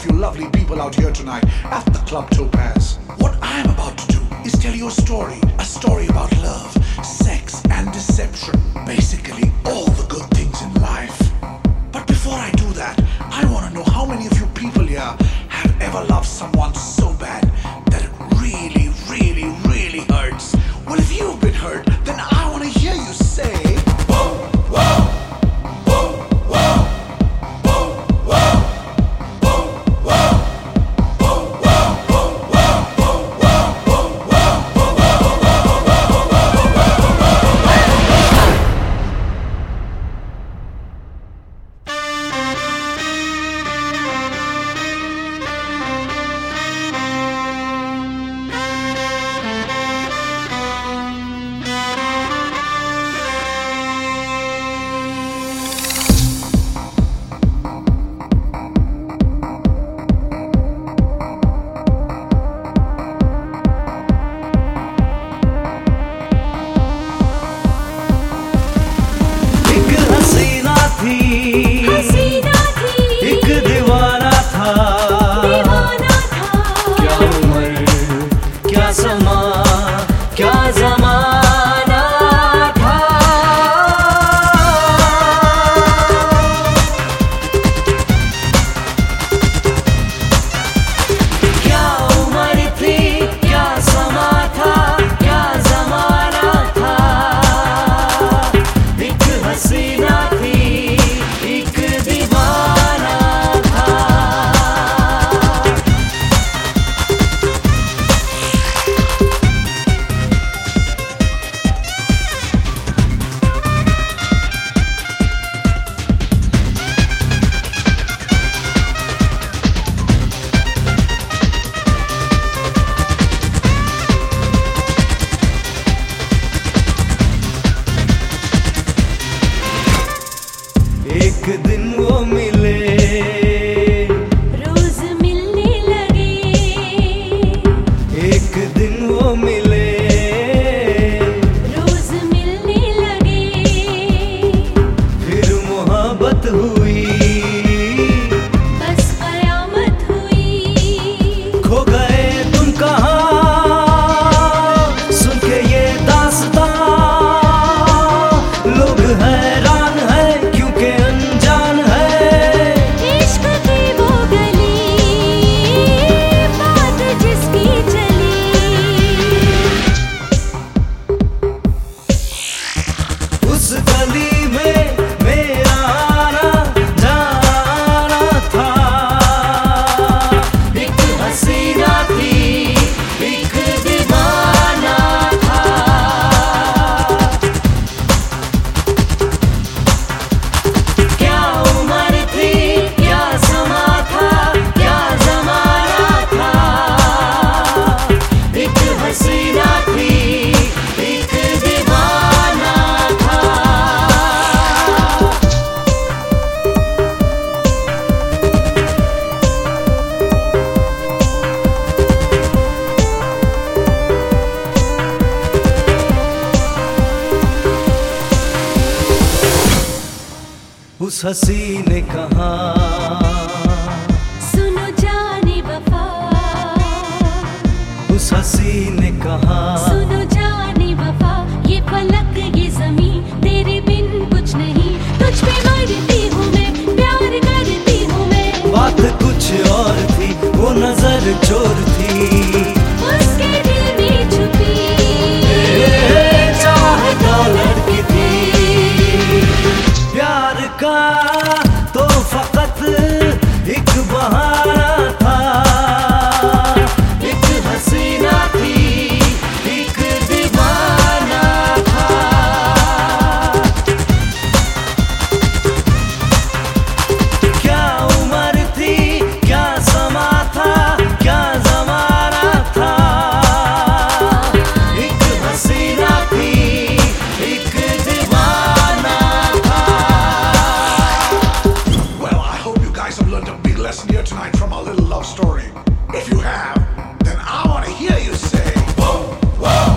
you lovely people out here tonight at the Club Topaz. What I am about to do is tell you a story about love, sex, and deception. Basically, all the good things in life. But before I do that, I want to know how many of you people here have ever loved someone so bad that it really, really, really hurts. Well, if you've been hurt, then I want to hear you say, whoa, whoa, whoa, whoa, whoa, whoa, whoa, whoa, whoa, whoa, whoa, हसीना थी, एक दीवाना था, क्या उम्र, क्या समा, क्या जमाना था। क्या उम्र थी, क्या समा था, क्या जमाना था। एक हसीना एक दिन वो मिले, रोज मिलने लगे। एक दिन वो मिले, रोज मिलने लगे। फिर मोहब्बत हुई, बस कयामत हुई। खो गए तुम कहाँ सुन के ये दास्तां। लोग हैरान है क्योंकि अनजान है। इश्क की वो गली, बात जिसकी चली। उस गली में मेरा आना जाना था। एक हसीना थी, एक दीवाना था। क्या उम्र थी, क्या समा था, क्या जमाना था। एक हसीना थी, एक दीवाना था। उस हसी ने कहा, सुनो जाने वफा। उस हसी ने कहा, सुनो जाने वफा। ये फलक ये ज़मीं तेरे बिन कुछ नहीं। तुझ पे मरती हूँ मैं, प्यार करती हूँ मैं। बात कुछ और थी, वो नजर चोर थी। उसके दिल में छुपी चाहे डॉलर की थी। प्यार का तो फकत एक बहाना था। एक हसीना थी, एक दीवाना था। क्या उम्र थी, क्या समा था, क्या जमाना था। एक हसीना थी, एक दीवाना था। Well, I hope you guys have learned a big lesson here tonight from our little love story. If you have, then I want to hear you say, whoa, whoa.